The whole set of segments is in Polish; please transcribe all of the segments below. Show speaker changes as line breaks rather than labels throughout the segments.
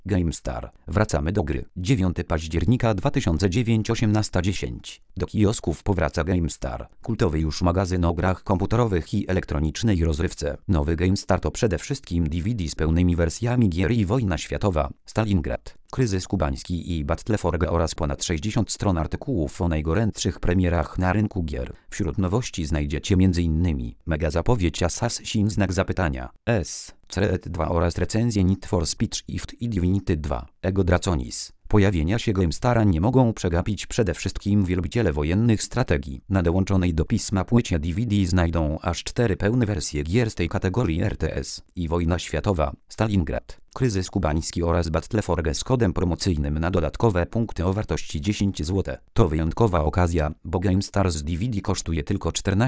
GameStar. Wracamy do gry. 9 października 2009 18:10. Do kiosków powraca GameStar. Kultowy już magazyn o grach komputerowych i elektronicznej rozrywce. Nowy GameStar to przede wszystkim DVD z pełnymi wersjami gier i Wojna Światowa, Stalingrad, Kryzys Kubański i Battle for G oraz ponad 60 stron artykułów o najgorętszych premierach na rynku gier. Wśród nowości znajdziecie m.in. mega zapowiedź Assassin's znak zapytania, Creed 2 oraz recenzję Need for Speed Shift i Divinity 2. Ego Draconis. Pojawienia się GameStara nie mogą przegapić przede wszystkim wielbiciele wojennych strategii. Na dołączonej do pisma płycie DVD znajdą aż 4 pełne wersje gier z tej kategorii RTS i Wojna Światowa, Stalingrad, Kryzys Kubański oraz Battle for G z kodem promocyjnym na dodatkowe punkty o wartości 10 zł. To wyjątkowa okazja, bo GameStar z DVD kosztuje tylko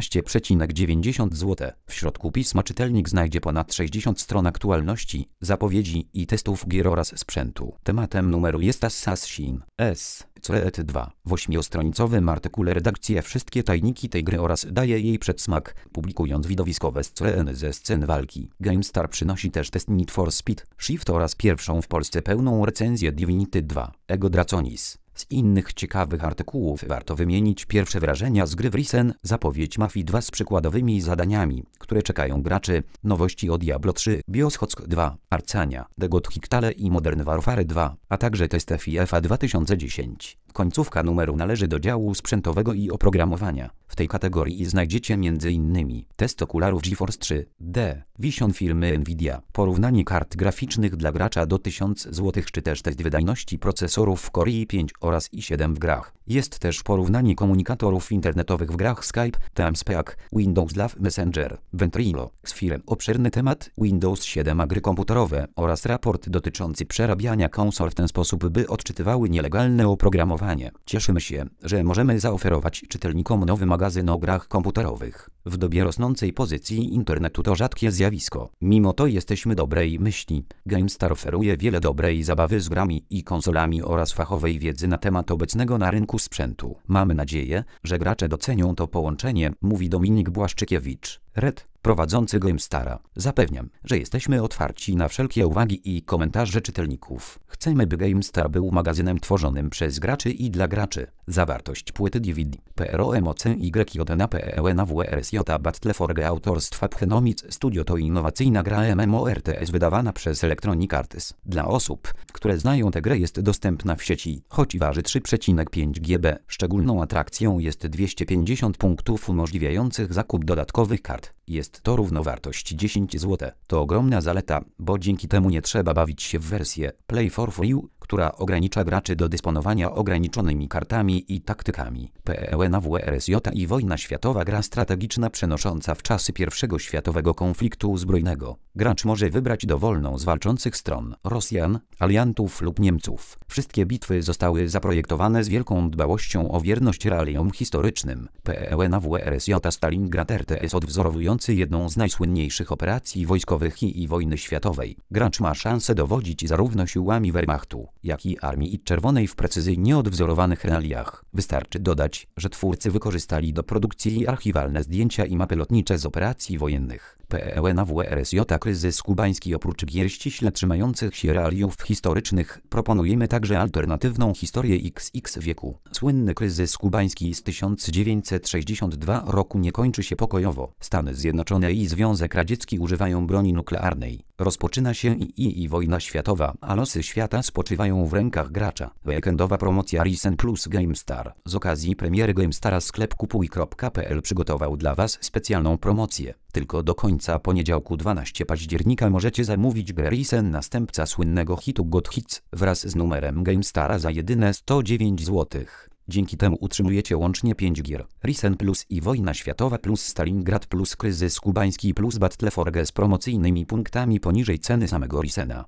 14,90 zł. W środku pisma czytelnik znajdzie ponad 60 stron aktualności, zapowiedzi i testów gier oraz sprzętu. Tematem numeru jest Assassin's Creed 2. W 8-stronicowym artykule redakcja wszystkie tajniki tej gry oraz daje jej przedsmak, publikując widowiskowe sceny ze scen walki. GameStar przynosi też test Need for Speed Shift oraz pierwszą w Polsce pełną recenzję Divinity 2. Ego Draconis. Z innych ciekawych artykułów warto wymienić pierwsze wrażenia z gry w Risen, zapowiedź Mafii 2 z przykładowymi zadaniami, które czekają graczy, nowości o Diablo 3, Bioshock 2, Arcania, The Gothic Tale i Modern Warfare 2, a także test FIFA 2010. Końcówka numeru należy do działu sprzętowego i oprogramowania. W tej kategorii znajdziecie m.in. test okularów GeForce 3D, Vision firmy Nvidia, porównanie kart graficznych dla gracza do 1000 zł czy też test wydajności procesorów w Core i5 oraz i7 w grach. Jest też porównanie komunikatorów internetowych w grach Skype, TeamSpeak, Windows Live Messenger, Ventrilo, Sphere, obszerny temat Windows 7 a gry komputerowe oraz raport dotyczący przerabiania konsol w ten sposób, by odczytywały nielegalne oprogramowanie. Cieszymy się, że możemy zaoferować czytelnikom nowy magazyn o grach komputerowych. W dobie rosnącej pozycji internetu to rzadkie zjawisko. Mimo to jesteśmy dobrej myśli. GameStar oferuje wiele dobrej zabawy z grami i konsolami oraz fachowej wiedzy na temat obecnego na rynku sprzętu. Mamy nadzieję, że gracze docenią to połączenie, mówi Dominik Błaszczykiewicz, prowadzący GameStara. Zapewniam, że jesteśmy otwarci na wszelkie uwagi i komentarze czytelników. Chcemy, by GameStar był magazynem tworzonym przez graczy i dla graczy. Zawartość płyty DVD PROMOCYJNAPELNAWRSJ Battle for G autorstwa Phenomics Studio to innowacyjna gra MMORTS wydawana przez Electronic Arts. Dla osób, które znają tę grę, jest dostępna w sieci, choć waży 3,5 GB. Szczególną atrakcją jest 250 punktów umożliwiających zakup dodatkowych kart. Jest to równowartość 10 zł. To ogromna zaleta, bo dzięki temu nie trzeba bawić się w wersję Play for Free, która ogranicza graczy do dysponowania ograniczonymi kartami i taktykami. PENAWRSJ i Wojna Światowa, gra strategiczna przenosząca w czasy I światowego konfliktu zbrojnego. Gracz może wybrać dowolną z walczących stron: Rosjan, aliantów lub Niemców. Wszystkie bitwy zostały zaprojektowane z wielką dbałością o wierność realiom historycznym. PENAWRSJ Stalingrad RTS odwzorowujący jedną z najsłynniejszych operacji wojskowych i wojny światowej. Gracz ma szansę dowodzić zarówno siłami Wehrmachtu, jak i Armii Czerwonej w precyzyjnie odwzorowanych realiach. Wystarczy dodać, że twórcy wykorzystali do produkcji archiwalne zdjęcia i mapy lotnicze z operacji wojennych. PENAWRSJ Kryzys Kubański. Oprócz gier ściśle trzymających się realiów historycznych, proponujemy także alternatywną historię XX wieku. Słynny Kryzys Kubański z 1962 roku nie kończy się pokojowo. Stany Zjednoczone i Związek Radziecki używają broni nuklearnej. Rozpoczyna się i wojna światowa, a losy świata spoczywają w rękach gracza. Weekendowa promocja Risen plus GameStar. Z okazji premiery GameStara sklep kupuj.pl przygotował dla Was specjalną promocję. Tylko do końca poniedziałku 12 października możecie zamówić grę Risen, następca słynnego hitu God Hits, wraz z numerem GameStara za jedyne 109 zł. Dzięki temu utrzymujecie łącznie 5 gier: Risen plus i Wojna Światowa plus Stalingrad plus Kryzys Kubański plus Battle for G z promocyjnymi punktami poniżej ceny samego Risena.